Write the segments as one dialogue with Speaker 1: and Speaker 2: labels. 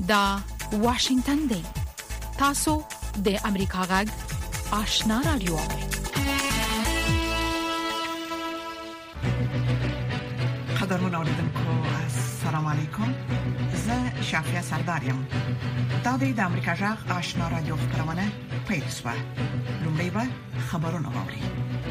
Speaker 1: دا واشنگتن دی. تاسو د امریکا غږ آشنا رادیو.
Speaker 2: قدرمن اوریدونکو السلام علیکم. زه شافیا سردارم. دا د امریکا غږ آشنا رادیو خبرونه پیل شوه. لومړی به خبرونه واوري.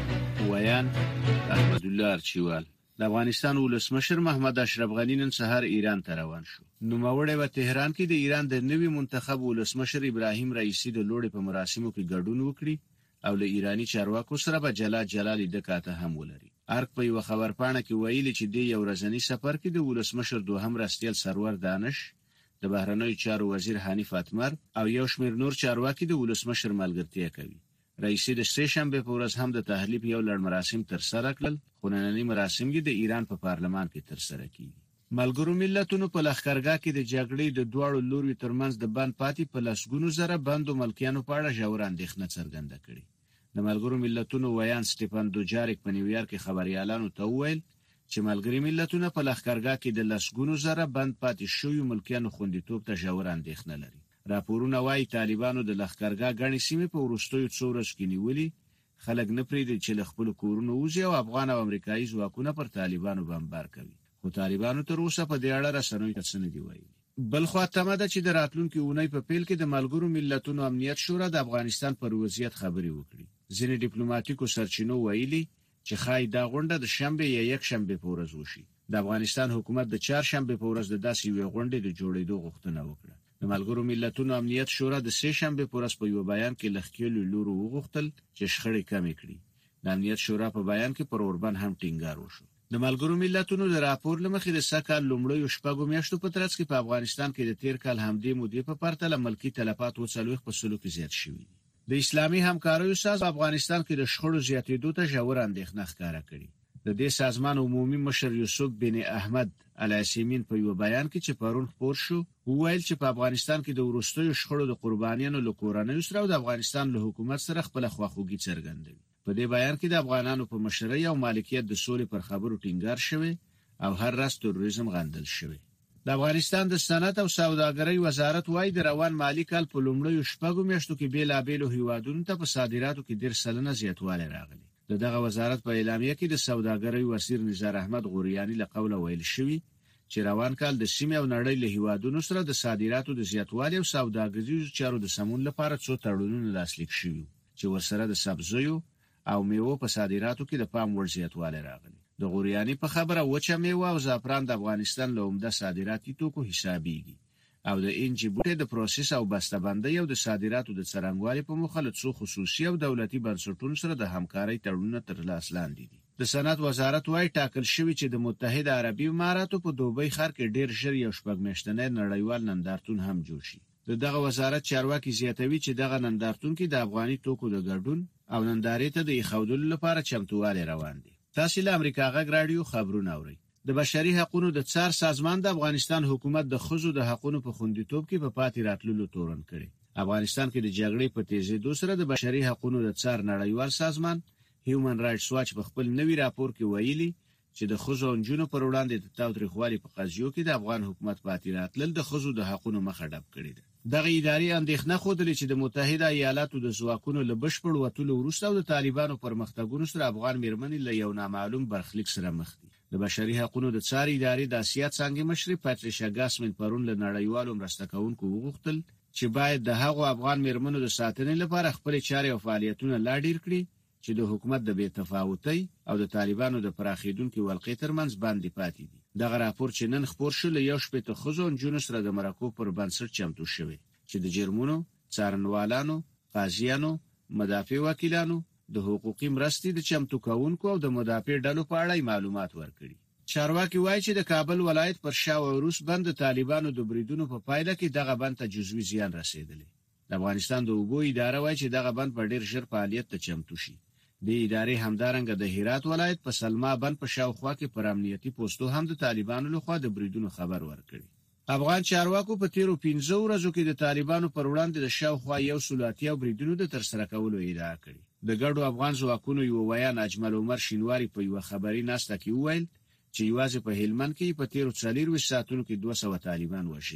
Speaker 3: ویان احمد الله ارچیوال. د افغانستان ولسمشر محمد اشرف غنی نن سهار ایران ته روان شو. نوموړی په تهران کې د ایران د نوي منتخب ولسمشر ابراهیم رئیسی د لوړې په مراسمو کې ګډون وکړي او له ایرانی چارواکو سره به جلال دکاته هم ولري. ارګ په یو خبرپاڼه کې ویلي چې د یو ورځنی سفر کې د ولسمشر دوهم راستیل سرور دانش، د بهرنیو چارو وزیر حنیف اتمر او یو شمېر نور چارواکي د ولسمشر ملګرتیا کوي. رئیسی د سه شنبه په ورځ هم د تحلیف یو لړ مراسم تر سره کړل، خو نننی مراسم یې د ایران په پارلمان کې تر سره کیږي. ملګرو ملتونو په لښکرګاه کې د جګړې د دوړو لوري ترمنځ د بند پاتې په لسګونو زره بندو ملکیانو په اړه ژور اندېښنه څرګنده کړې. د ملګرو ملتونو ویان سټيفن دوجاریک په نیویارک کې خبريالانو ته وویل چې ملګري ملتونه په لښکرګاه کې د لسګونو زره بند پاتې شویو ملکیانو خوندیتوب ته ژور اندېښنه لري. راپورونه وايي طالبانو د لښکرګاه غني سیمې په وروستیو څو ورځو کې نیولې، خلک نه پریږدي چې له خپل کورونو وځي او افغان او امریکایي ځواکونه پر طالبانو بمبار کوي. خو طالبانو تر اوسه په دې اړه رسنیو ته څه نه دی ویلي. بل خو تمه ده چې د راتلونکي اونۍ په پیل کې د ملګرو ملتونو امنیت شورا د افغانستان پر وضعیت خبري وکړي. ځینې ډیپلوماټیکو سرچینو ویلي چې خای دا غونډه د شنبه یا یک شنبه په ورځ وشي. د افغانستان حکومت د چهارشنبه په ورځ د داسې یو غونډې د جوړېدو غوښتنه وکړه. د ملګرو ملتونو امنیت شورا د سه شنبه په ورځ په یو بیان کې لخکېلو لورو وغوښتل چې شخړې کمې کړي. د امنیت شورا په بیان کې پر اوربان هم ټینګار وشو. د ملګرو ملتونو د راپور لمخې د سکهال لومړیو شپږو میاشتو په ترڅ کې په افغانستان کې د تیر کال همدې مودې په پرتله ملکی تلفات و 40% کې زیات شوي دي. د اسلامي همکاریو سازمان په افغانستان کې د شخړو زیاتېدو ته ژور اندېښنه ښکاره کړې. د دې سازمان عمومي مشر یوسف بن احمد العثیمین په یو بیان کې چې پرون خبر شو وویل چې په افغانستان کې د وروستیو شخړو د قربانیانو له کورنیو سره او د افغانستان له حکومت سره خپل خواخوږي څرګندوي. په دې بیان کې د افغانانو په مشرۍ او مالکیت د سولې پر خبرو ټینګار شوی او هر راز تروریزم غندل شوی. د افغانستان د صنعت او سوداګرۍ وزارت وايي د روان مالی کال په لومړیو شپږو میاشتو کې بیلابېلو هیوادونو ته په صادراتو کې 10% زیاتوالی راغلی. دغه وزارت په اعلامیه کې د سوداګرۍ وزیر نزار احمد غوریانی له قوله ویل شوی چې روان کال د سیمې او نړۍ له هیوادونو سره د صادراتو د زیاتوالي او سوداګریزو چارو د سمون لپاره څو تړونونه لاسلیک شوي چې ورسره د سبزیو او میوو په صادراتو کې د پام وړ زیاتوالی راغلی. د غوریانی په خبره وچه میوه او زعفران د افغانستان له عمده صادراتي توکو حسابيږي او د انجی بوټي د پروسس او بسته‌بندۍ او د صادراتو د څرنګوالي په مخه له څو خصوصي او دولتي بنسټونو سره د همکارۍ تړونونه تر لاس لاندې دي. د صنعت وزارت وايي ټاکل شوی چې د متحده عربي اماراتو په دوبۍ ښار کې ډیر ژر یو شپږ میاشتنی نړیوال نندارتون هم جوړ شي. دغه وزارت چارواکي زیاتوي چې دغه نندارتون کې د افغاني توکو د ګډون او نندارې ته د ایښودلو لپاره چمتووالی روان دي. تاسو له امریکا غږ رادیو خبرونه اورئ. د بشري حقوقو د څار سازمان د افغانستان حکومت د ښځو د حقوقو په خوندیتوب کې په پاتې راتللو تورن کړي. افغانستان کې د جګړې په تیزېدو سره د بشري حقوقو د څار نړیوال سازمان هیومن رائټس واچ په خپل نوي راپور کې ویلي چې د ښځو او نجونو پر وړاندې د تاوتریخوالي په قضیو کې د افغان حکومت پاتې راتلل د ښځو د حقوقو مخه ډب کړي ده. دغه اداري اندېښنه خوده چې د متحده ایالاتو د ځواکونو له بشپړ وټولو وروسته او د طالبانو پرمختګونو سره افغان میرمنې له یو نامعلوم برخلیک سره مخ دي. د بشري حقوقو د څار ادارې د اسیا څنګه مشري پاتریشا ګاسمن پرون له نړیوالو مرسته کوونکو وغوښتل چې باید د هغو افغان میرمنو د ساتنې لپاره خپل چارې او فعالیتونه لا ډیر کړي چې د حکومت د بې تفاوتۍ او د طالبانو د پراخېدونکو ولقې ترمنځ باندې پاتې دي. دغه راپور چې نن خبر شو له یو شپې ته ښځو او نجونو سره د مرکو پر بنسټ چمتو شوی چې د جرمونو، څارنوالانو، قاضیانو، مدافع وکیلانو، د حقوقي مرستې د چمتو کوونکو او د مدافع ډلو په اړه معلومات ورکړي. چارواکي وایي چې د کابل ولایت پر شاو روس بند د طالبانو د بریدونو په پایله کې دغه بند ته جزوي زیان رسیدلی. د افغانستان د اوبو اداره وایي چې دغه بند په ډیر ژر فعالیت ته چمتو شي. د ادارې همدارنګه د هرات ولایت په سلما بند په شاوخوا کې پر امنیتي پوسټو هم د طالبانو لخوا د بریدونو خبر ورکړي. افغان چارواکو په تیرو 15 ورځو کې د طالبانو پر وړاندې د شاوخوا 180 بریدونو د ترسره کولو ادعا کړې. د ګډو افغان ځواکونو یو ویان اجمل عمر شینواری په یو خبري ناسته کې وویل چې یوازې په هلمند کې په تیرو 40 ساعتونو کې 200 طالبان وژلي دي.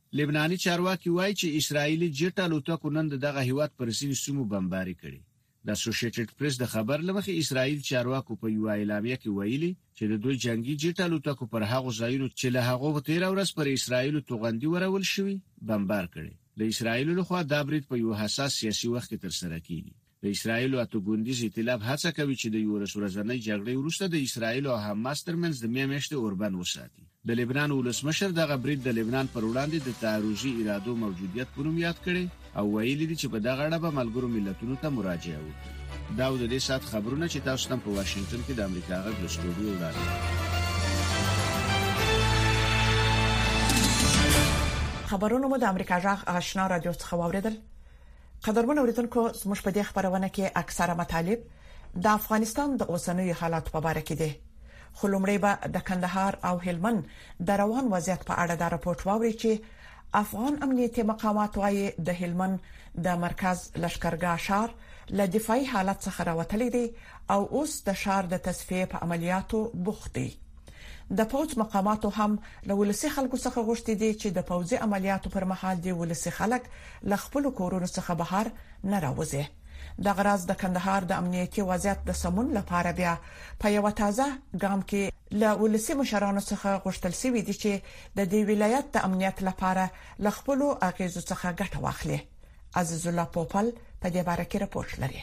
Speaker 3: لبناني چارواکي وایي چې اسرایلی جټ الوتکو نن دغه هیواد پر ځینو سیمو بمباري کړي. د اسوسییټډ پریس د خبر لمخې اسرایل چارواکو په یو اعلامیه کې ویلي چې د دوی جنگي جټ الوتکو پر هغه ځایونو چې له هغه 13 ورځې پر اسرایل توغندي ورول شوی بمبار کړي. د اسرایل لخوا دا برید په یو حساس سیاسي وخت کې ترسره کیږي. د اسرایل او اتوګوندیز ائتلاف هڅه کوي چې د یو ورځنۍ جګړې وروسته د اسرایل او حماس ترمنځ د میاشتې اوربند وساتي. د لبنان ولسمشر دغه برید د لبنان پر وړاندې د تعرضي ارادو موجودیت په نوم یاد کړي او ویلي دي چې په دغه اړه به ملګرو ملتونو ته مراجعه وکړي. دا د دې سات خبرونه چې تاسو ته په واشنگټن کې د امریکا غږ د سټوډیو وړاندې.
Speaker 2: خبرونه مو د امریکا غږ آشنا رادیو څخه واوریدل. قدرمن اوریدونکو، زموږ په دې خبرونه کې اکثره مطالب د افغانستان د اوسنوي حالات په اړه کې دي. خو لومړی به د کندهار او هلمند د روان وضعیت په اړه د راپورټ واوري چې افغان امنیتي مقامات وايي د هلمند د مرکز لشکرګاه شهر له دفاعي حالت څخه راوتلی دی او اوس د شهر د تصفیه په عملیاتو بوخت دی. د پوځ مقاماتو هم له ولسي خلکو څخه غوښتي دي چې د پوځي عملیاتو پر مهال د ولسي خلک له خپل کورونو څخه بهر نه راوځي. د غراز د کندهار د امنیتي وضعیت د سمون لپاره بیا په یو تازه ګام کې له ولسي مشرانو څخه غوښتل شوی دی چې د دې ولایت د امنیت لپاره له خپل اغیزو څخه ګټه واخلي. عزیز الله پوپل په دې باره کې راپورټ لري.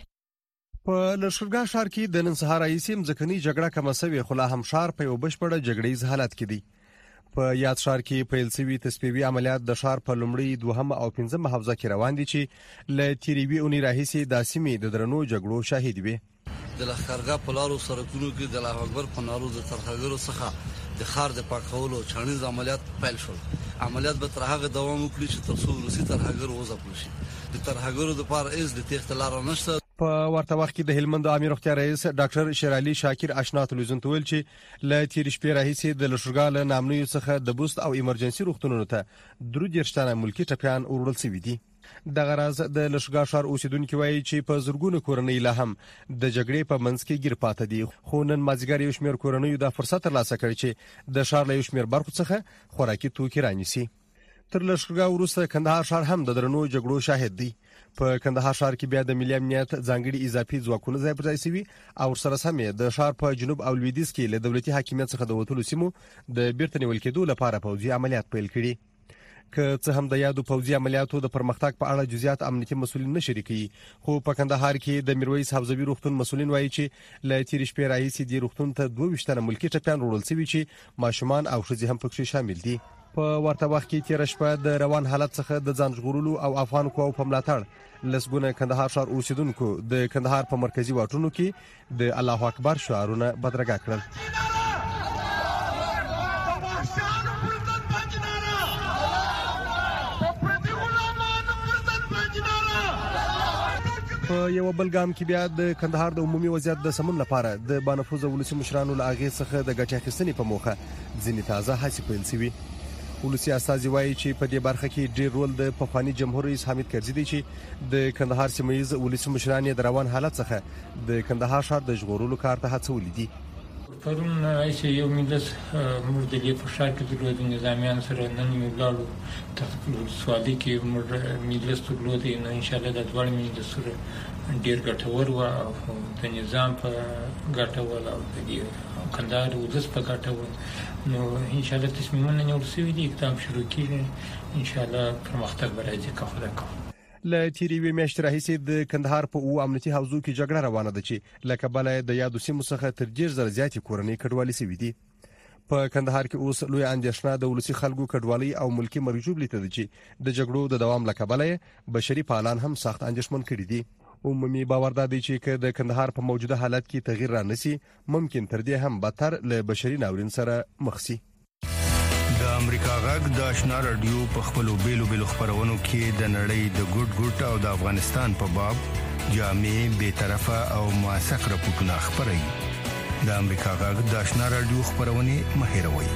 Speaker 4: په لشکرګاه ښار کې د نن سهار ایسیم ځکني جګړه کومه سوي خو لا هم ښار په یو بشپړه جګړیز حالت کې دی. په یاد ښار کې پیل شوی تصفیوي عملیات د ښار په لومړی دوهمه او پنځمه حوزه کې روان دي چې ل تیریوي اونۍ راهیسي د سیمې د درنو جګړو شاهد وي.
Speaker 5: د لشکرګاه په لارو سرکونو کې د الله اکبر په نارو د ترهګرو څخه د ښار د پاکولو چانیز عملیات پیل شول. عملیات به تر هغه دوام وکړي چې تر څو روسي ترهګر وځپل شي. د ترهګرو د پاره از د تخت لار نشته.
Speaker 4: په ورته وخت کې د هلمند عامه روغتیا رئیس ډاکټر شیرعلی شاکر آشنا تلویزیون ته ویل چې ل تیر شپې راهیسي د لشکرګاه له نامنوي څخه د بوست او ایمرجنسي روغتونونو ته درو دیرشتانه ملکی ټپیان وروړل شوی دي. د غراز د لشکرګاه ښار اوسیدونکو وایي چې په زورګونو کورنۍ لا هم د جګړې په منځ کې گیر پاتې دي. خو نن مازیګر یو شمېر کورنۍ د فرصت ترلاسه کړي چې د ښار له یو شمېر برخو څخه خوراکي توکي رانیسي. تر لشکرګاه وروسته کندهار ښار هم د درنو جګړو شاهد دی. په کندهار ښار کې بیا د ملي امنیت ځانګړي اضافي ځواکونه ځای پر ځای شوي او سره سمې د ښار په جنوب او لویدیځ کې له دولتي حاکمیت څخه د وټولو سیمو د بیرته نیول کېدو لپاره پوځي عملیات پیل کړي. که څه هم د یادو پوځي عملیاتو د پرمختګ په اړه جزئیات امنیتي مسؤلین نه شریکي، خو په کندهار کې د میرویس حوزوي روغتون مسؤلین وایي چې له تیر شپې راهیسې د روغتون ته 22 تنه ملکی ټپیان وروړل شوي چې ماشومان او ښځې هم پکې شامل دي. په ورته وخت کې تیر شپه د روان حالت څخه د ځان ژغورلو او افغان قواو په ملاتړ لسګونه کندهار ښار اوسیدونکو د کندهار په مرکزی واټونو کې د الله اکبر شعارونه بدرګه کړل. په یو بل ګام کې بیا د کندهار د عمومي وضعیت د سمون لپاره د بانفوذ ولسي مشرانو له اغیز څخه د ګټې اخیستنې په موخه ځینې تازه هڅې پیل شوي. ولسي استازي وایي چې په دې برخه کې ډېر رول د پخواني جمهور رئیس حامد کرزي دی چې د کندهار سیمه‌ییز ولسي مشران د روان حالت څخه د کندهار ښار د ژغورلو کار ته هڅولي دي.
Speaker 6: پرون چې یو مجلس موږ د دې په شار کې د نظامیان سره نن یو لاړو تخصص سوالي کې موږ مجلس ته لودي نو ان شاء الله د ډول مجلس سره ډیر ګټور و او د نظام په ګټور او د کندهار ولس په ګټور نو ان شاء الله تصمیمونه نیول شوي دي اقدام شروع کیږي ان شاء الله پرمختګ به راځي که خدای کوي.
Speaker 4: له تیریوي میاشتې راهیسې د کندهار په او امنیتي حوزو کې جګړه روانه ده چې لکه بل د یادو سیمو څخه تر 10,000 زیاتې کورنۍ کډوالي شوي دي. په کندهار کې اوس لوی اندېښنه د ولسي خلکو کډوالي او ملکی مرجوب لیته ده چې د جګړو د دوام لکه بل بشري پالان هم سخت اندېښمن کړي دي. عمومي باور دی چې د کندهار په موجوده حالت کې تغییر رانسی ممکن تر دې هم بدتر له بشري ناورین سره مخ شي.
Speaker 7: د امریکا غږ د آشنا رادیو په خپلو بیلو خبرونو کې د نړۍ د ګډ او د افغانستان په باب جامع به طرفه او موثق راپورټونه خبري. د امریکا غږ د آشنا رادیو خبرونه مهیروي.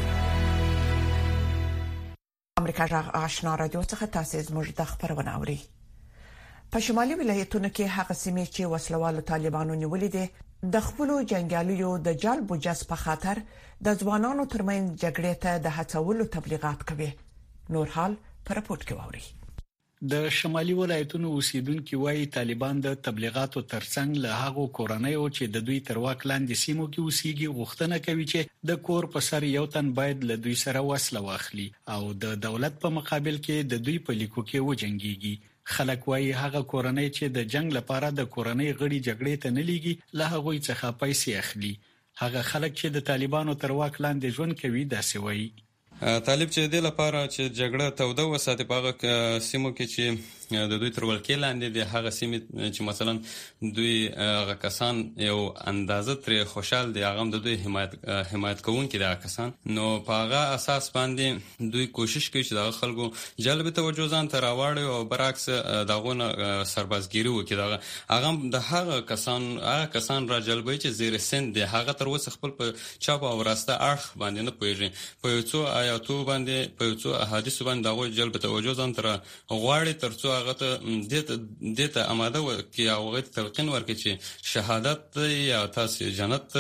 Speaker 2: امریکا غږ آشنا رادیو څخه تاسو زموږ د خبرونه اوري. په شمالي ولایتونو کې هغه سیمې چې وسلوالو طالبانو نیولې دي د خپل جنگیالیو د جلب او جذب په خاطر د ځوانانو ترمن جګړې ته د هڅولو تبلیغات کوي. نور حال په راپورټ کې واوري.
Speaker 8: د شمالي ولایتونو اوسیدونکو وايي طالبان د تبلیغاتو ترڅنګ له هغو کورنیو چې د دوی تر واک لاندې سیمو کې اوسېږي غوښتنه کوي چې د کور په سر یو تن باید له دوی سره وسله واخلي او د دولت په مقابل کې د دوی په لیکو کې وجنګيږي. خلک وايي هغه کورنۍ چې د جنگ لپاره د کورنۍ غړي جګړې ته نه لیږي له هغوی څخه پیسې اخلي. هغه خلک چې د طالبانو تر واک لاندې ژوند کوي داسې وایي.
Speaker 9: طالب چې د لپاره چې جګړه توده وساتي په هغه سیمو کې چې د دوی تر ولکې لاندې د هغه سیمې چې مثلا دوی هغه کسان یو اندازه تر خوشحال دي هغه د دوی حمایت کوونکي د کسان نو په هغه اساس باندې دوی کوشش کوي چې د خلکو جلب توجه ځان ته راوړي او برعکس دغه سربازګيري وکړي. هغه د هغه کسان را جلبوي چې زیر سن دي هغه تر اوسه خپل په چاپ او راسته اړخ باندې نه پوهیږي په څو آیاتو باندې په څو احادیث باندې دغه جلب توجه ځان تر غواړي ترڅو هغه ته دته آماده وکړي او هغه تلقین ورکړي چې شهادت یا تاسو جنت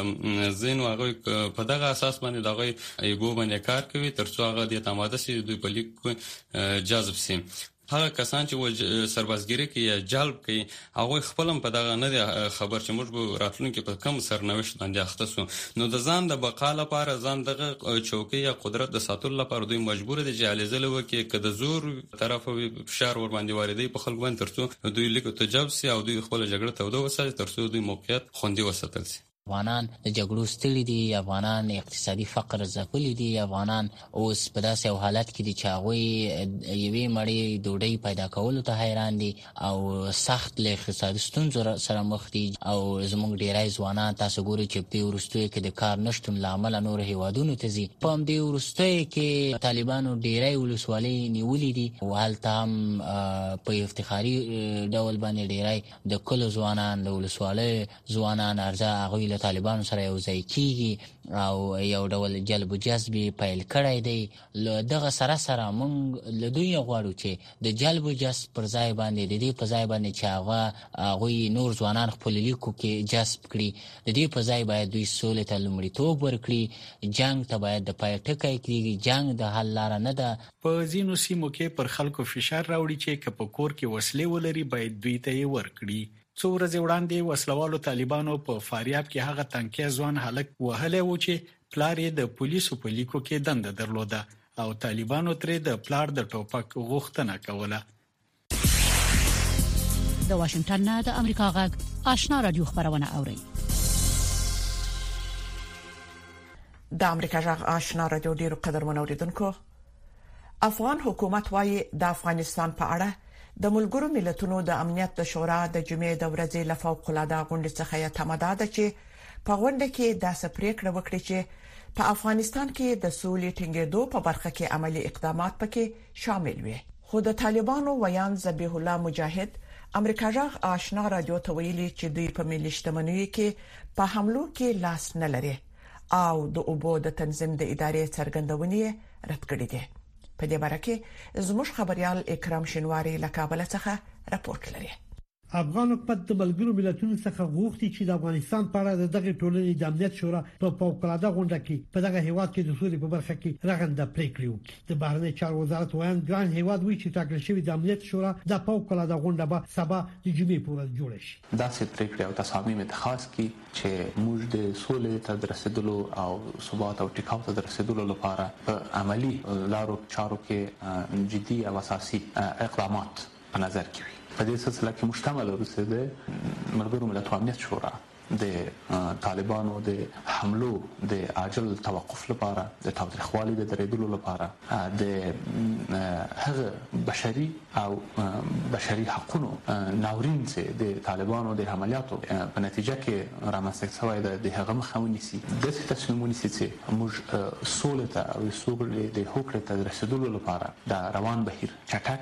Speaker 9: زین هغه په دغه اساس باندې دغه ایګو باندې کار کوي ترڅو هغه دته آماده شي دوی په لیک جذب شي. هغه کسان چې سربازګيري کوي یا جلب کوي هغه خپلم په دغه نه خبر چې موږ به راتلونکي په کم سرنوشت باندې اخته سو نو د ځان د بقا لپاره ځان دغه چوکۍ یا قدرت د ساتلو لپاره دوی مجبور دي چې علیزله وکړي که د زور طرف فشار ور باندې واردې په خلکو باندې ترڅو دوی لیکو ته جواب سي او دوی خپل جګړه توده وساتي ترڅو دوی موقعیت خوندي وساتل سي.
Speaker 10: افغانان د جګړو ستړي دي، افغانان اقتصادي فقر ځپلي دي، افغانان اوس په داسې یو حالت کې دي چې هغوی یوې مړۍ ډوډۍ پیدا کولو ته حیران دي او سخت له اقتصادي ستونزو سره مخ دي او زموږ ډیری ځوانان تاسو ګورئ چې په وروستیو کې د کار نشتون له امله نورو هیوادونو ته ځي. په همدې وروستیو کې طالبانو ډیری ولسوالۍ نیولې دي او هلته هم په افتخاري ډول باندې ډیری د کلو ځوانان د ولسوالیو ځوانان ارزه هغوی طالبانو سره یو ځای کیږي او یو ډول جلب و جذب پیل کړی دی. دغه سره موږ له دوی غواړو چې د جلب و جذب پر ځای باندې د دې په ځای باندې چې هغوی نور ځوانان خپل لیکو کې جذب کړي د دې په ځای باید دوی سولې ته لومړیتوب ورکړي. جنګ ته باید د پای ټکی کړي. جنګ د حل لاره نه ده.
Speaker 8: په ځینو سیمو کې پر خلکو فشار راوړي چې که په کور کې وسلې ولري باید دوی ته یې ورکړي. څو ورځې وړاندې وسلوالو طالبانو په فاریاب کې هغه تنکي ځوان هلک وهلی و چې پلار یې د پولیسو په لیکو کې دنده درلوده او طالبانو ترې د پلار د ټوپک غوښتنه کوله.
Speaker 1: د واشنگټن نه د امریکا غږ آشنا رادیو خبرونه اوري.
Speaker 2: د امریکا غږ آشنا رادیو ډیرو قدرمنو اوریدونکو، افغان حکومت وايي د افغانستان په اړه د ملګرو ملتونو د امنیت د شورا د جمعې د ورځې له فوق العاده غونډې څخه یې تماده ده چې په غونډه کې د سپریکړه وکړي چې په افغانستان کې د سولې ټینګېدو په برخه کې عملی اقدامات پکې شامل وي. خو د طالبانو ویان ذبیح الله مجاهد امریکا غږ آشنا رادیو ته ویلي چې دوی په ملي شتمنیو کې په حملو کې لاس نه لري او د اوبو د تنظیم د ادارې څرګندونې رد کړې دي. په دې باره کې زموږ خبريال اکرام شینواری له کابل څخه راپورټ لري.
Speaker 11: افغان حکومت د ملګرو ملتونو څخه غوښتي چې د افغانستان په اړه دغه ټولنې د امنیت شورا په فوق العاده غونډه کې په دغه هیواد کې د سولې په برخه کې رغنده پریکړې وکړي. د بهرنی چارو وزارت وایي ګران هیواد وی چې ټاکل شوی د امنیت شورا د فوق العاده غونډه به سبا د جمعې په ورځ جوړ شي.
Speaker 12: دا څه پریکړې او تصامیم اتخاذ کی چې موږ د سولې ته رسیدلو او ثبات او ټیکاو ته رسیدلو لپاره په عملی لارو چارو کې جدي او اساسي اقدامات په نظر کې وي. په دې سلسله کې مشتمل اوسېده ملګرو ملتونو امنیت شورا د طالبانو د حملو د عاجل توقف لپاره د تاوتریخوالي د درېدلو لپاره د هغه بشري او بشري حقوقو ناورین چې د طالبانو د عملیاتو په نتیجه کې رامنځته شوی د هغه مخاوني سي د تصمیمونو چې موږ سولې ته او سولې د حقوقو ته رسیدلو لپاره د روان بهیر چټک کی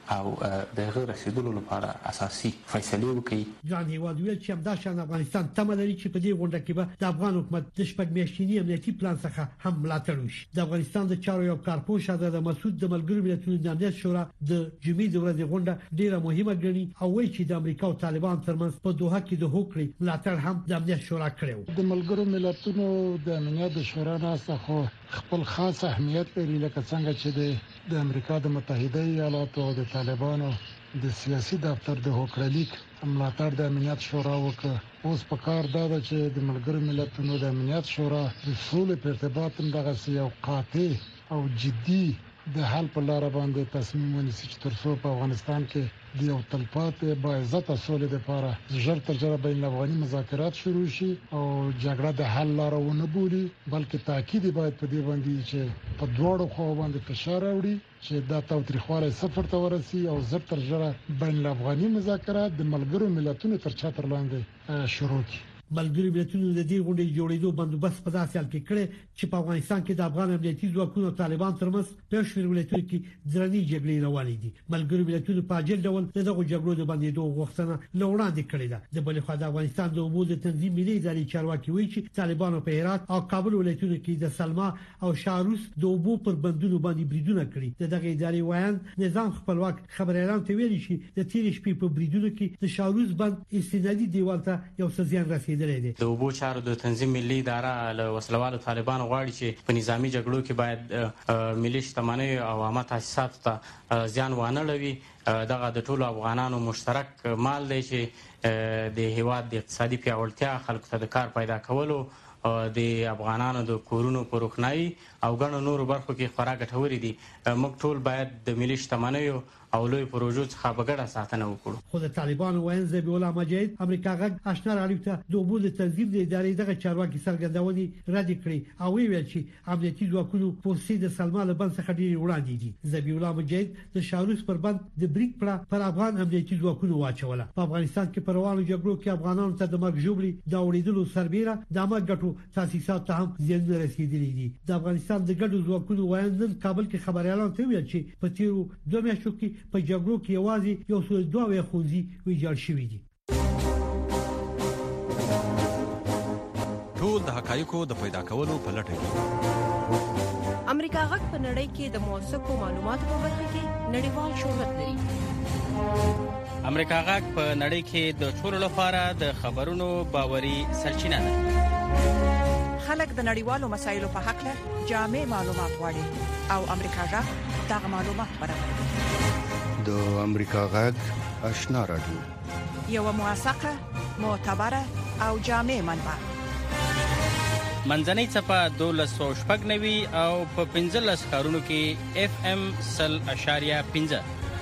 Speaker 12: او د غیر رسیدلو لپاره اساسي فیصله وکړي.
Speaker 11: ځان هیواد ویل چې همداشان افغانستان تمه لري چې په دې غونډه کې به د افغان حکومت د شپږ میاشتني امنیتي پلان څخه هم ملاتړ وشي. د افغانستان د چارو یو کارپوه شاهزاده مسعود د ملګرو ملتونو د امنیت شورا د جمعې د ورځې غونډه ډیره مهمه ګڼي او وایي چې د امریکا او طالبان ترمنځ په دوحه کې د هوکړې ملاتړ هم د امنیت شورا کړو.
Speaker 13: د ملګرو ملتونو د امنیت شورا څخه خپل خاص اهمیت لري، لکه څنګه چې د امریکا د متحده ایالاتو او د طالبانو د سیاسي دفتر د هوکړلیک ملاتړ د امنیت شورا وکړ. اوس په کار دا ده چې د ملګرو ملتونو د امنیت شورا د سولې په ارتباط هم دغه یو قاطع او جدي د حل په لار باندې تصمیم ونیسي چې ترڅو په افغانستان کې د یو تلپاتې باعزته سولې لپاره ژر تر ژره بین الافغاني مذاکرات شروع شي او جګړه د حل لار ونه بولي، بلکې تاکید باید په دې باندې چې په دواړو خواو باندې فشار راوړي چې دا تاوتریخوالی صفر ته ورسي او زر تر ژره بین الافغاني مذاکرات د ملګرو ملتونو تر چتر لاندې شروع کړي.
Speaker 11: ملګري ملتونو د دې غونډې جوړېدو بندوبست په داسې حال کې کړی چې په افغانستان کې د افغان امنیتي ځواکونو او طالبان ترمنځ په شمېر ولایتونو کې درنې جګړې روانې دي. ملګري ملتونو په عاجل ډول دغه جګړو د بندېدو غوښتنه لوړاندې کړې ده. د بل خوا د افغانستان د اوبو د تنظیم ملي ادارې چارواکي وایي چې طالبانو په هرات او کابل ولایتونو کې د سلما او شاروس د اوبو پر بندونو باندې بریدونه کړي. دغه ادارې وایي نظام خپلواک خبريالان ته ویلي شي د تیر شپې په بریدونو کې د شاروس بند استنادي دیوال ته یو څه زیان رسیدلی دی.
Speaker 14: د اوبو چارو د تنظیم ملي اداره له وسلوالو طالبانو غواړي چې په نظامی جګړو کې باید ملي شتمنۍ او عامه تاسیسات ته زیان وانه لوي. دغه د ټولو افغانانو مشترک مال دی چې د هیواد د اقتصادي پیاوړتیا، خلکو ته د کار پیدا کولو، د افغانانو د کورونو په روښنايي او ګڼو نورو برخو کې خورا ګټوري دي. موږ ټول باید د ملي شتمنیو او لوی پروژو څخه بغړه ساتنه وکړو.
Speaker 11: خو د طالبانو وایي ذبیح الله مجاهد امریکا غږ آشنا راډیو ته د اوبو د تنظیم د ادارې دغه چارواکي څرګندونې رد کړې او ویل چې امنیتي ځواکونو پوسټ د سلمان له بند څخه ډیر وړاندې دي. ذبیح الله مجاهد د شاروس پر بند د بریک پر افغان امنیتي ځواکونو واچوله. په افغانستان کې پر روانو جګړو کې افغانانو ته د مرګ ژوبلې د اورېدلو سربېره د امر ګټو تاسیسات ته هم زیان رسیدلی دي. د افغانستان د ګډو ځواکونو وایي کابل کې خبريالان ته ویل چې په تیرو 2 میاشتو کې په جګړو کې یوازې یو څو دوه خوندي ویجاړ شوي دي.
Speaker 15: ټول د حقایقو د پیدا کولو په لټه کې
Speaker 16: امریکا غږ په نړۍ کې د موثقو معلوماتو په برخه کې نړیوال شهرت لري.
Speaker 17: امریکا غږ په نړۍ کې د ټولو لپاره د خبرونو باوري سرچینه ده.
Speaker 2: خلک د نړیوالو مسایلو په حق له جامع معلومات غواړي او امریکا غږ دغه معلومات برابروي.
Speaker 7: د امریکا غږ آشنا راډیو،
Speaker 2: یو موثقه، معتبره او جامع منبع.
Speaker 17: منځنۍ صفه 1290 او په 15 ښارونو کې FM 100.5.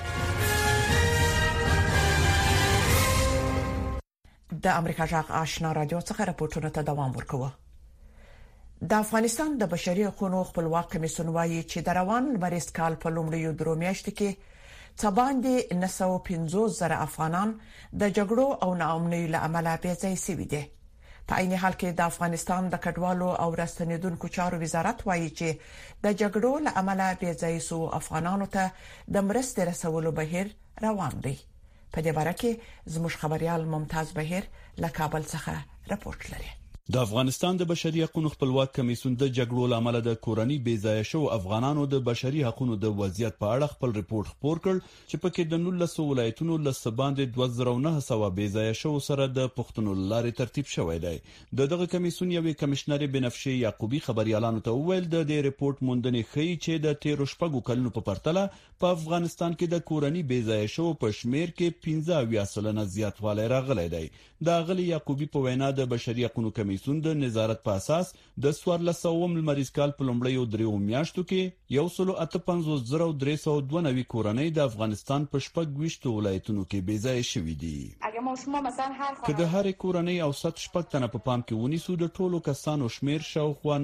Speaker 2: د امریکا غږ آشنا راډیو څخه راپورټونه ته دوام ورکوي. د افغانستان د بشري حقوقو خپلواک کمیسیون وایي چې د روان مریض کال په لومړیو درو میاشتو کې څباندې 950,000 افغانان د جګړو او ناامنۍ له امله بې ځای شوي دي. په عین حال کې د افغانستان د کډوالو او راستنیدونکو چارو وزارت وایي چې د جګړو له امله بې ځای شو افغانانو ته د مرستې رسولو بهیر روان دی. په دې باره کې زموږ خبريال ممتاز بهیر له کابل څخه راپورټ لري.
Speaker 18: د افغانستان د بشري حقوقو خپلواک کمیسیون د جګړو لامل د کورنۍ بیځایه شو افغانانو د بشري حقوقو د وضعیت په اړه خپل ریپورت خپور کړ چې پکې د 19 ولایتونو له باندې 2900 بیځایه شو سره د پښتنو لارې ترتیب شوی دی. دغه کمیسیون یوې کمشنر بنفشه یعقوبی خبريالانو ته وویل د دې ریپورت موندنې ښیي چې د 13 کلونو په پرتله په افغانستان کې د کورنۍ بیځایه شو په شمیر کې 15% زیاتوالی راغلی دی. د غلی یعقوبی په وینا د بشري حقوقو کمیسیون د نظارت په اساس د 1400 مریض کال په لومړیو درو میاشتو کې 158,392 کورنۍ د افغانستان په 26 ولایتونو کې بیځای شوې دي. که د هر کورنۍ اوسط 6 تنه په پام کې ونیسو د ټولو کسانو شمیر شاوخوا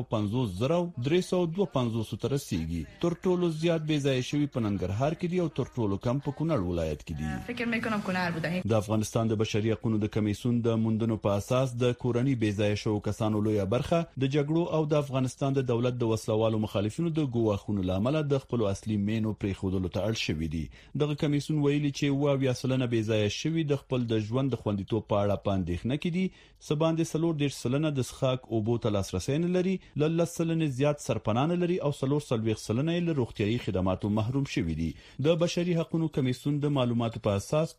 Speaker 18: 950,352 تر رسیدي. تر ټولو زیات بیځای شوي په ننګرهار کې دي او تر ټولو کم په کونړ ولایت کې دي. د افغانستان د بشري حقوقو د کمیسیون د موندنو په اساس د کورنۍ بیځایه شو کسانو لویه برخه د جګړو او د افغانستان د دولت د وسلوالو مخالفینو د ګواښونو لامل د خپل اصلي مینو پرې خودلو ته اړ شوی دي. دغه کمیسون ویلي چې 20% بیځایه شوی د خپل د ژوند د خوندیتوب په اړه پاندېښنه کړي، سباندې 40% د څښاک اوبو ته لاسرسی نه لري، 10% زیات سرپناه لري او 40% له روغتیايي خدماتو محروم شوی دي. د بشري حقوقو کمیسون د معلوماتو په اساس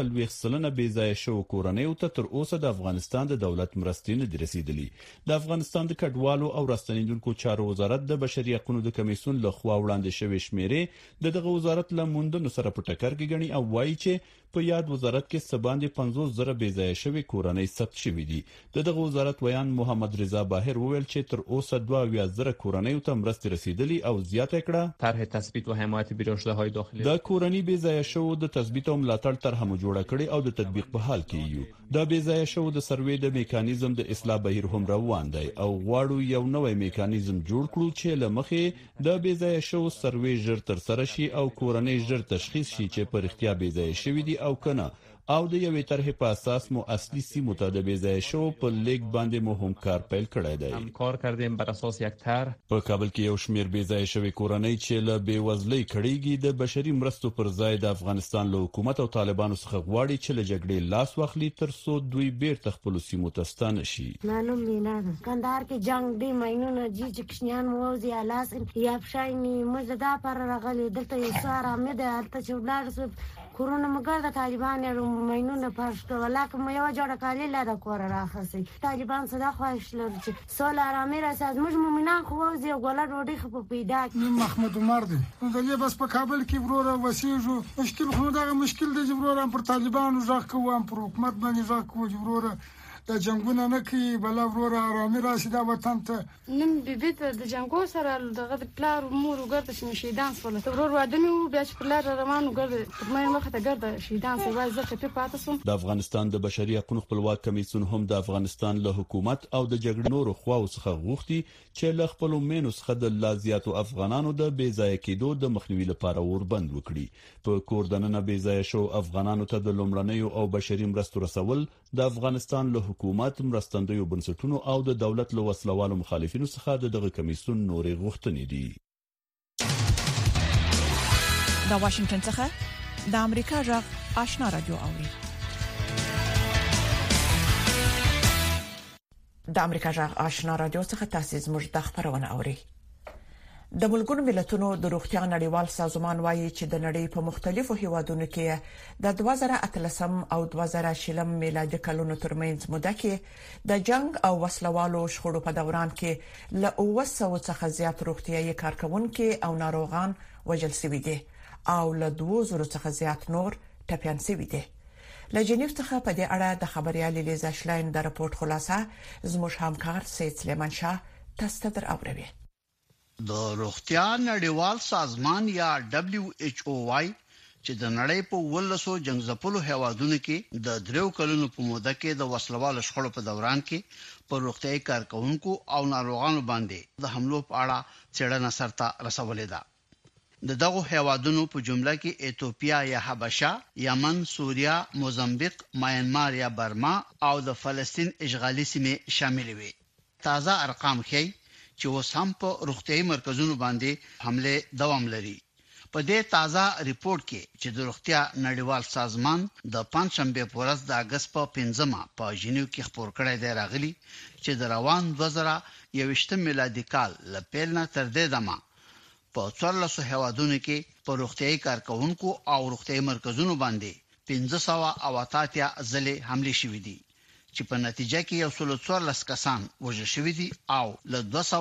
Speaker 18: 15% بیځایه شو کورنیو ته تر اوسه د افغانستان د دولت مرستې نه دي رسیدلي. د افغانستان د کډوالو او راستنیدونکو چارو وزارت د بشري حقوقو د کمیسون له خوا وړاندې شوی شمیرې دغه وزارت له موندنو سره په ټکر کې ګڼي او وایي چې په یاد وزارت کې سباندې 50,000 بیځایه شوی کورنۍ ثبت شوی دي. دغه وزارت ویان محمد رضا باهر وویل چې تر اوسه 22,000 کورنۍ ته مرستې رسیدلي او زیاته کړه
Speaker 19: طرح تثبیت و حمایت بیرشده‌های داخلی
Speaker 18: د کورنۍ بیځایه شو د تثبیت او ملاتړ طرح مو جوړه کړې او د تطبیق په حال کې یو. د بیځایه شو د سروې د میکانیزم د اصلاح بهیر هم روان دی او غواړو یو نوې میکانیزم جوړ کړو چې لمخې د بیځایه شو سروې ژر تر سره شي او کورنۍ ژر تشخیص شي چې په اړتیا بیځایه شوی دي او کنه او د یوې طرحې په اساس مو اصلي سیمو ته د بیځایه شو په لیک باندې مو هم کار پیل کړی دی.
Speaker 19: کار کردیم بر اساس یک طرح.
Speaker 18: په کابل کې یو شمیر بیځایه شوی کورنۍ چې له بیوزلۍ کړيږي د بشري مرستو پر ځای د افغانستان له حکومت او طالبانو څخه غواړي چې له جګړې لاس واخلي تر څو دوی بیرته خپل سیمو ته ستانه شي.
Speaker 20: معلوم نه ده کندهار کې جنگ دی ماینونه چې کښنیان موزي الاس یا فشایني مزدا پر راغلي دلته یې ساره مې ده البته چې ولر کورونه مګر د طالبانو ماینونه پښته ولاک مې یو جوړه کالی لاده کور راخسي طالبان صدا خواهش لري چې سول آرامي راځي موږ مومنان خو زی ګوله ډوډۍ خو پیدا
Speaker 13: محمد عمر دی دغه بس په کابل کې وروره وسیجو مشکل خو دغه مشکل دی وروره پر طالبانو ځکه کوم پر حکومت باندې ځکه کوم وروره د جنگونه نه کوي بل وروره آرامي راشي دا وطن ته
Speaker 21: نن بیبي د جنگو سره دغه پلار مور وګرځي چې شهیدان سول ته ورور وادنی بیا چې پلار روانو ګرځي مې مخه ته ګرځي شهیدان سوي ځکه په پاتې سوم.
Speaker 18: د افغانستان د بشري حقوقو خپلواک کمیسون هم د افغانستان له حکومت او د جګړې نورو خواو څخه غوښتي چې له خپل مینو څخه د لازیاتو افغانانو د بیځایه کېدو د مخنیوي لپاره وربند وکړي. په کوردننه بیځایه شو افغانانو ته د لومړنیو او بشري مرستو رسول د افغانستان له حکومت مرستندوی بنسټونو او د دولت له وسلوالو مخالفینو څخه دغه کمیسون نورې غوښتنې دي.
Speaker 2: د واشنگټن څخه د امریکا غږ آشنا رادیو اوري. د امریکا غږ آشنا رادیو څخه تاسو زموږ د خبرونه اوري. د ملګرو ملتونو د روغتیا نړیوال سازمان وایي چې د نړۍ په مختلفو هیوادونو کې د 2013 او 2020 میلادي کلونو ترمنځ موده کې د جنگ او وسلوالو شخړو په دوران کې له 900 څخه زیات روغتیايي کارکونکو او ناروغان وژل شوي دي او له 2000 څخه زیات نور ټپيان شوي دي. له جنیف څخه په دې اړه د خبريالي لیزا شلاین د راپورټ خلاصه زموږ همکار سید سلیمان شاه تاسو ته دراوړي.
Speaker 22: د روغتیا نړیوال سازمان یا WHO وايي چې د نړۍ په 1200 جنگځپلو هیوادونو کې د 3 کلونو په موده کې د وسلوالو شخړو په دوران کې پر روغتیايي کارکونکو او ناروغانو باندې د حملو په اړه څېړنه سرته رسولې ده. د دغه هیوادونو په جمله کې ایتوپیا یا حبشه، یمن، سوریا، موزمبیق، میانمار یا برما او د فلسطین اشغالي سیمې شامل وي. تازه ارقام ښيي چې اوس هم په روغتيایي مرکزونو باندې حمله دوام لري. په دې تازه ریپورت کې چې د روغتیا نړیوال سازمان د پنځشنبه په ورځ د اگست په 5مه په جنیو کې خبر کړی دی راغلی چې د روان 2021 میلادي کال له پیل نه تر دې دمه په 1400 هیوادونو کې په روغتيایي کارکونکو او روغتيایي مرکزونو باندې 588 ځلې حمله شوې دي چې په نتیجه کې یو 114 کسان وژل شوي دي او له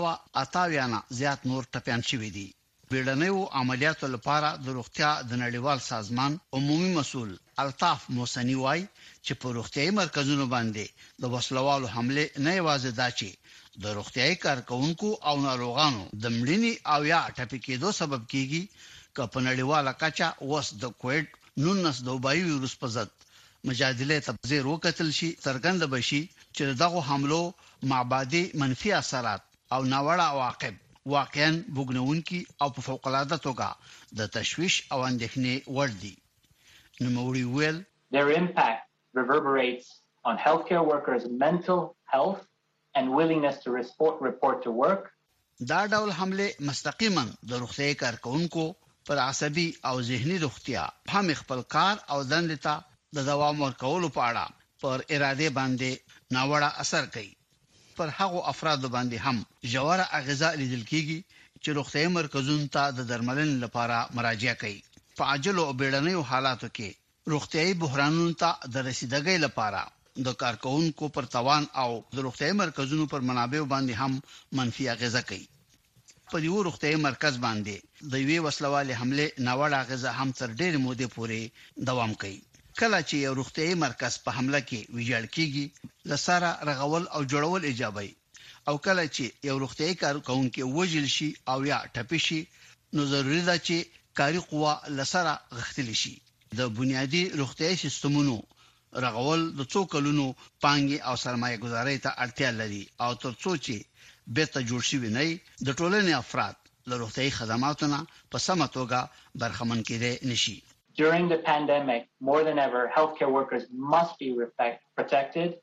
Speaker 22: 288 نه زیات نور ټپيان شوي دي. بیړنیو عملیاتو لپاره د روغتیا د نړیوال سازمان عمومي مسؤل الطاف موسنی وای چې په روغتيایي مرکزونو باندې د وسلوالو حمله نه یوازې دا چې د روغتيایي کارکونکو او ناروغانو د مړینې او یا ټپي کېدو سبب کیږي که په نړیواله کچه وس د کووډ 19 د وبایي ویروس په ضد مجادله تبذیر وکتل شي څرګند بشي چې دغه حملو معبادي منفي اثرات او ناوړه عواقب واقعا بوګنونکي او په فوق العاده توګه د تشويش او اندېښنې وړ دي. نوموړي ویل
Speaker 23: their impact reverberates on healthcare workers' mental health
Speaker 3: and willingness to report to work.
Speaker 22: دا ډول حمله مستقیما د روغتي کارکونکو پر عصبي او ذهني روغتیا هم خپل کار او دندې ته د دوام ورکولو په اړه پر اراده باندې ناوړه اثر کوي. پر هغو افراد باندې هم جوړه اغیزه لیدل کیږي چې روغتي مرکزونو ته د درملنې لپاره مراجعه کوي. په عاجل او بیړنیو حالاتو کې روغتي بحرانونو ته د رسیدګۍ لپاره د کارکونکو پر توان او د روغتي مرکزونو پر منابع باندې هم منفي اغیزه کوي. په یو روغتي مرکز باندې د یوې وسلوالې حمله ناوړه اغیزه هم تر ډېر مودې پورې دوام کوي. کله چې یو روغتي مرکز په حمله کې ویجاړ کیږي لسره رغول او جوړول ایجابي او کله چې یو روغتي کارکونکو وژل شي او یا ټپي شي نو ضروري ده چې کاري قوه لسره غختل شي. د بنیادی روغتي سیستمونو رغول د څو کلونو پانګي او سرمایه گذاري ته اړتیا لري او ترڅو چې بیرته جوړ شي نه د ټولنې افراد له روغتي خدماتونو په سمه توګه برخمن کېدای نشي.
Speaker 3: During the pandemic, more than ever, healthcare workers must be protected,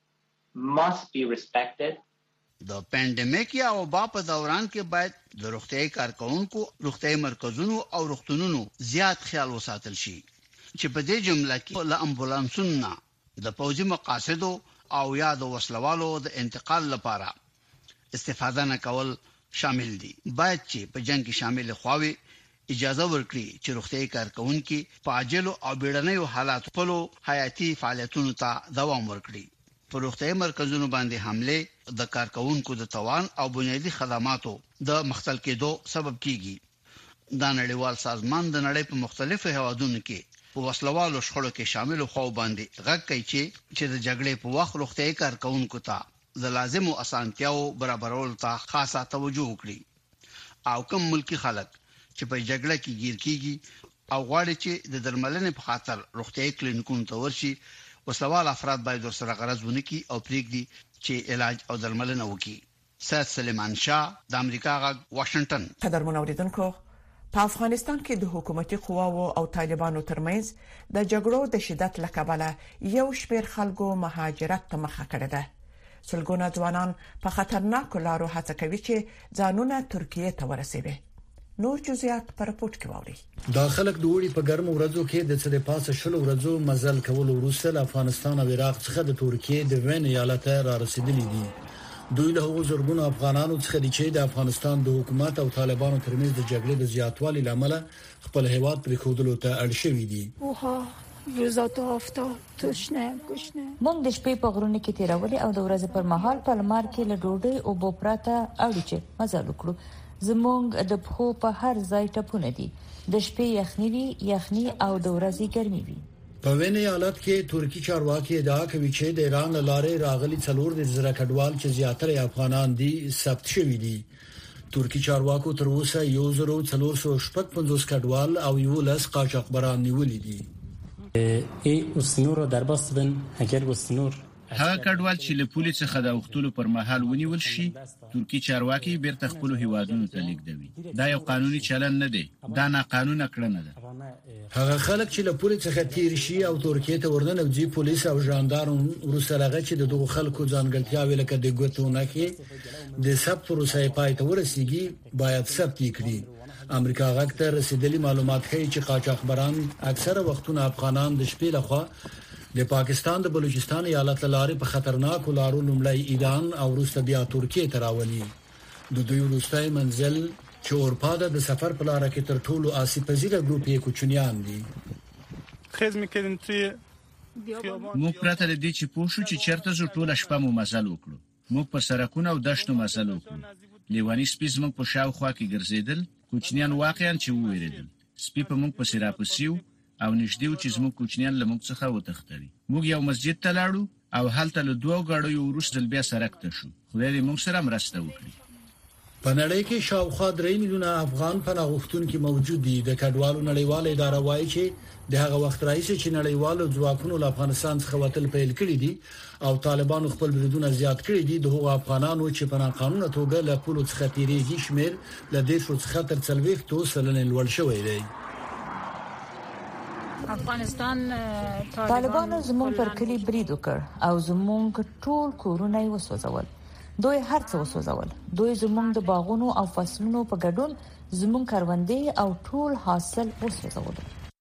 Speaker 3: must be respected.
Speaker 22: د پاندیمیک یا وبا په دوران کې باید د روغتي کارکونکو روغتي مرکزونو او روغتونونو زیات خیال وساتل شي چې په دې جمله کې له امبولانسونو د پوځي مقاصدو او یا د وسلوالو د انتقال لپاره استفاده نه کول شامل دي. باید چې په جنگ کې شامل خواوي اجازه ورکړي چې روغتي کارکونکو په عاجل او بیړنیو حالاتو په حیاتي فعالیتونو ته دوام ورکړي. په روغتي مرکزونو باندې حمله د کارکونکو د توان او بنیادی خدماتو د مختل کېدو سبب کیږي. دا نړیوال سازمان د نړۍ په مختلفو هیوادونو کې په وسلوالو شخړو کې شامل خو باندې غږ کوي چې د جګړې په وخت روغتي کارکونکو ته د لازمو اسانتیاو برابرولو ته خاصه توجه وکړي او کوم ملکی خلک چې په جګړه کې گیر کیږي او غواړي چې د درملنې په خاطر روغتي کلینیکونو ته ورشي وسلوال افراد باید ورسره غرض ونکړي او پریږدي چې علاج او درملنه وکړي. سید سلیمان شاه د امریکا غږ واشنگټن.
Speaker 2: قدرمن اوریدونکو په افغانستان کې د حکومتي قواو او طالبانو ترمنځ د جګړو د شدت لکبله یو شمېر خلکو مهاجرت ته مخه کړې ده. سلګونه ځوانان په خطرناکو لارو هڅه کوي چې ځانونه ترکیه ته ورسوي. نور جزئیات پر راپورټ کې واوري.
Speaker 5: دا خلک د وړي په ګرمو ورځو کې د څه پاسه شلو ورځو مزل کول وروسته افغانستان او عراق څخه د ترکیه د وین ایالت را رسیدلي دي. دوی له هغو زرګونو افغانانو څخه دي چې د افغانستان د حکومت او طالبانو ترمنځ د جګړې د زیاتوالي لامل خپل هیواد پرې خودلو ته اړ شوي دي.
Speaker 23: روزات آفتاب تشنه گشنه
Speaker 24: مونږ د شپې په غرونو کې تیرولې او د ورځې پر مهال په لمر کې له ډوډۍ او بوپراته اړو چې مزل وکړو. زمونږ د پخو په هر ځای ټپونه دي. د شپې یخني او د ورځې ګرمي وي.
Speaker 5: په وینې حالت کې ترکی چارواکي ادعا کوي چې د ایران لارې راغلي څلور د زړه کډوال چې زیاتره افغانان دي ثبت شوي دي. ترکی چارواکو تر اوسه 1450 کډوال او 11 قاچاقبران نیولي دي.
Speaker 25: اسنور در باستن اگر اسنور
Speaker 26: هغه کډوال چې له پولیس څخه د وختلو پر مهال ونیول شي ترکی چارواکي بیرته خپل هیوادونو ته لیږدوي. دا یو قانوني چلن نه دی، دا نه قانوني کړنه ده.
Speaker 5: هغه خلک چې له پولیس څخه تیر شي او ترکیه ته ورننوځي پولیس او ژاندارم ورسره چې دغه خلکو ځانګړتیاوې لکه د ګوتونه کې د ثبت پروسې پای ته ورسیږي باید ثبت کړي. امریکا غږ ته رسیدلي معلومات ښیي چې قاچاقبران اکثره وختونه افغانان د شپې لخوا د پاکستان د بلوچستان ایالت لارې په خطرناکو لارو لومړی ایران او وروسته بیا ترکیه ته راولي. د دوی وروستي منزل چې اروپا د سفر په لار کې تر ټولو آسیب پذیره ګروپ کوچنیان دي.
Speaker 26: موږ پرته د دې چې پوه شو چې چیرته زو ټول شپه مو مزل وکړو. موږ په سرکونو او دشتو مزل وکړو. لیوانی سپي زموږ په شاوخوا کې ګرځیدل. کوچنیان واقعا چې وېریدل. سپي په موږ پسې راپسیو او نږدې و چې زموږ کوچنیان له موږ څخه وتښتوي. موږ یو مسجد ته لاړو او هلته له دوه غاړو وروسته بیا سرک ته شو. خدای دې موږ سره مرسته وکړي.
Speaker 5: په نړۍ کې شاوخوا 3 میلیونه افغان پناه غوښتونکي موجود دي. د کډوالو نړیواله اداره وايي چې د هغه وخت راځي چې نړیوالو ځواکونو له افغانستان څخه وتل پیل کړی دي او طالبانو خپل بریدونه زیات کړی دي. د هغو افغانانو چې په ناقانونه توګه له پولو څخه تیریږي شمیر له 10 څخه تر 40% لوړ شوی دی.
Speaker 24: افغانستان طالبانو زموږ پر کلی برید وکړ او زموږ ټول کورونه یې وسوځول. دوی هر څه وسوځول. دوی زموږ د باغونو او فصلونو په ګډون زموږ کروندې او ټول حاصل وسوځول.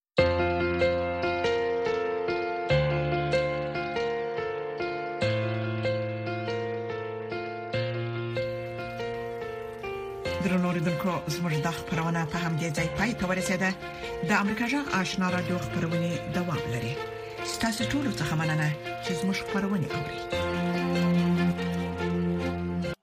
Speaker 2: درنو اوریدونکو زموږ د خبرونه په همدې ځای پای ته ورسیده. د امریکا جغ آشنا رادیو خبرونه دوام لري. ستاسو ټول څه مننه چې زموږ خبرونه اوري.